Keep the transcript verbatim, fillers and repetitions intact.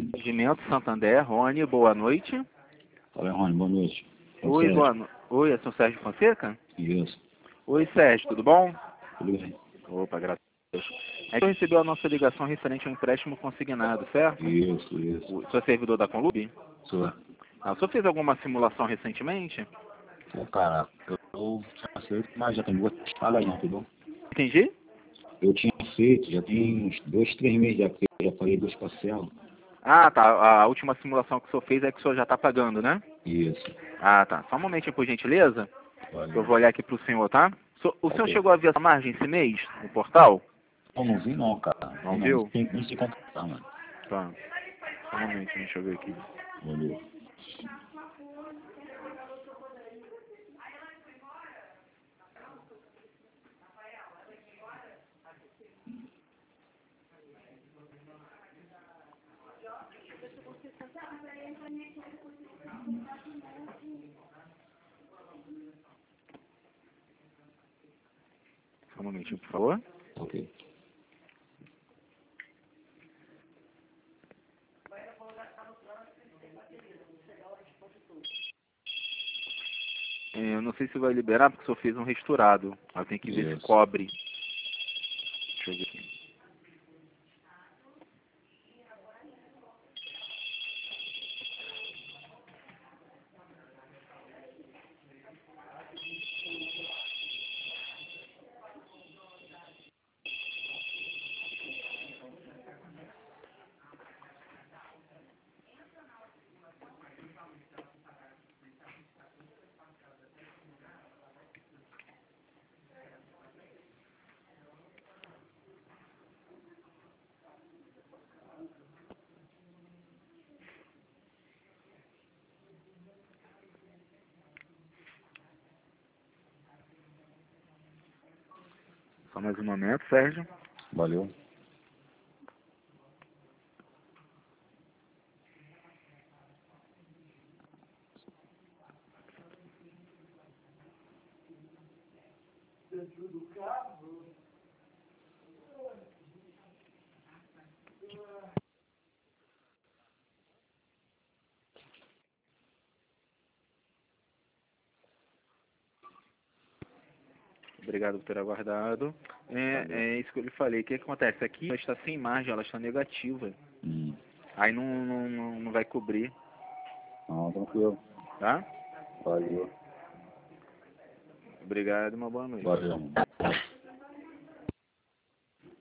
Regimento Santander, Rony, boa noite. Fala, Rony, boa noite. Oi, boa noite. Oi, é o senhor Sérgio Fonseca? Isso. Oi, Sérgio, tudo bom? Tudo bem. Opa, graças a Deus. É que eu recebi a nossa ligação referente ao empréstimo consignado, certo? Isso, isso. O senhor é servidor da Conlub? Sou. Ah, o senhor fez alguma simulação recentemente? Pô, cara, eu, eu tinha feito, mas já tem duas pagas já, entendeu? Entendi? Eu tinha feito, já tem uns dois, três meses já, porque eu já paguei duas parcelas. Ah, tá. A última simulação que o senhor fez é que o senhor já está pagando, né? Isso. Ah, tá. Só um momentinho, por gentileza. Valeu. Eu vou olhar aqui para o senhor, tá? So- O senhor Ok. chegou a ver essa margem esse mês no portal? Eu não vi não, cara. Não Não, viu? tem que se contratar, mano. Tá. Só um momentinho, deixa eu ver aqui. Valeu. Só um momentinho, por favor. Ok. É, eu não sei se vai liberar, porque o senhor fez um restaurado. Aí tem que ver se Isso. cobre. Deixa eu ver aqui. Só mais um momento, Sérgio. Valeu. Obrigado por ter aguardado. É, Valeu. é isso que eu lhe falei. O que acontece? Aqui ela está sem margem, ela está negativa. Hum. Aí não, não, não, não vai cobrir, Não, tranquilo. tá? Valeu. Obrigado e uma boa noite. Valeu.